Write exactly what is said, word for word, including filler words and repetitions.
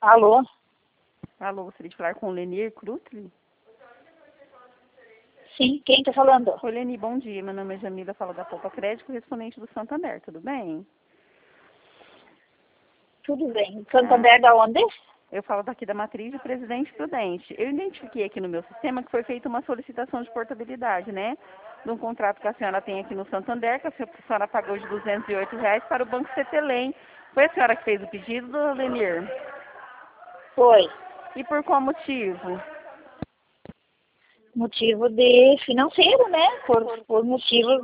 Alô? Alô, gostaria de falar com o Lenir Krutli? Sim, quem está falando? Oi, Leni, bom dia. Meu nome é Jamila, falo da Poupa Crédito, correspondente do Santander, tudo bem? Tudo bem. Santander da onde? Eu falo daqui da matriz de Presidente Prudente. Eu identifiquei aqui no meu sistema que foi feita uma solicitação de portabilidade, né? De um contrato que a senhora tem aqui no Santander, que a senhora pagou de duzentos e oito reais para o Banco Cetelem. Foi a senhora que fez o pedido, Lenir? Foi. E por qual motivo? Motivo de financeiro, né? Por, por motivo